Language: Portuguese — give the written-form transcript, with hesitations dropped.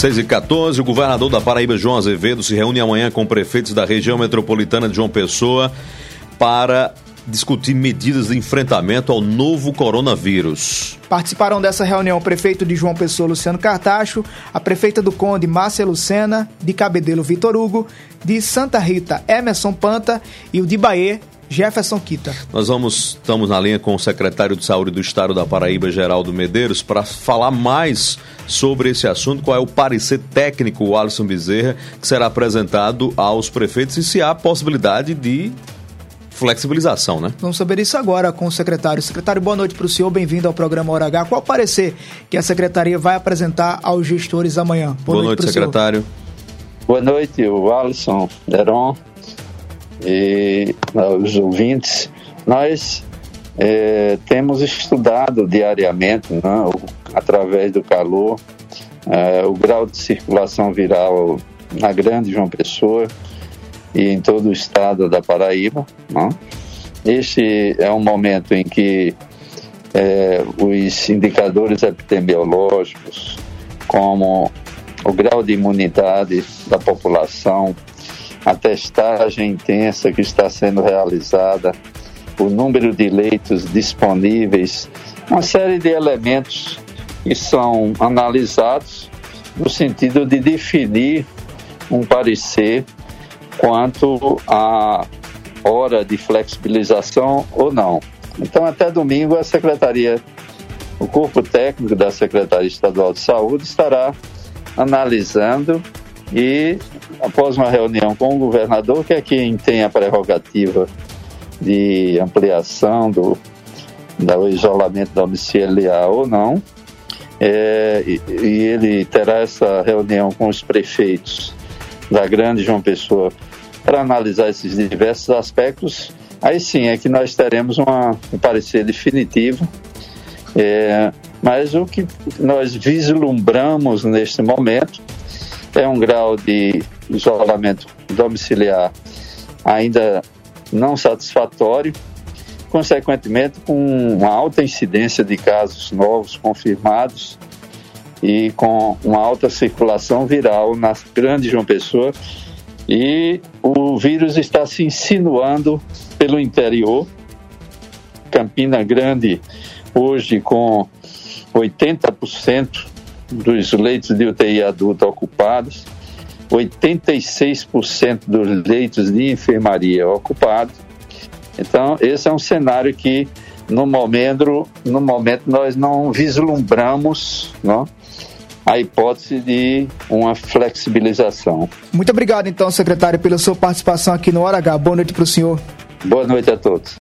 6h14, o governador da Paraíba, João Azevedo, se reúne amanhã com prefeitos da região metropolitana de João Pessoa para discutir medidas de enfrentamento ao novo coronavírus. Participaram dessa reunião o prefeito de João Pessoa, Luciano Cartacho, a prefeita do Conde, Márcia Lucena, de Cabedelo, Vitor Hugo, de Santa Rita, Emerson Panta e o de Bahia, Jefferson Kita. Estamos na linha com o secretário de Saúde do Estado da Paraíba, Geraldo Medeiros, para falar mais sobre esse assunto, qual é o parecer técnico, o Alisson Bezerra, que será apresentado aos prefeitos e se há possibilidade de flexibilização, né? Vamos saber isso agora com o secretário. Secretário, boa noite para o senhor, bem-vindo ao programa Hora H. Qual o parecer que a secretaria vai apresentar aos gestores amanhã? Boa noite, secretário. Boa noite, o Alisson, Deron e aos ouvintes. Nós temos estudado diariamente, né, através do calor, o grau de circulação viral na grande João Pessoa e em todo o estado da Paraíba, né? Este é um momento em que os indicadores epidemiológicos, como o grau de imunidade da população, a testagem intensa que está sendo realizada, o número de leitos disponíveis, uma série de elementos que são analisados no sentido de definir um parecer quanto à hora de flexibilização ou não. Então, até domingo, o corpo técnico da Secretaria Estadual de Saúde estará analisando e, após uma reunião com o governador, que é quem tem a prerrogativa de ampliação do isolamento domiciliar ou não, e ele terá essa reunião com os prefeitos da grande João Pessoa para analisar esses diversos aspectos. Aí sim é que nós teremos um parecer definitivo, mas o que nós vislumbramos neste momento é um grau de isolamento domiciliar ainda não satisfatório, consequentemente com uma alta incidência de casos novos confirmados e com uma alta circulação viral na grande João Pessoa, e o vírus está se insinuando pelo interior. Campina Grande hoje com 80% dos leitos de UTI adulta ocupados, 86% dos leitos de enfermaria ocupados. Então, esse é um cenário que, no momento nós não vislumbramos, não, a hipótese de uma flexibilização. Muito obrigado, então, secretário, pela sua participação aqui no Hora H. Boa noite para o senhor. Boa noite a todos.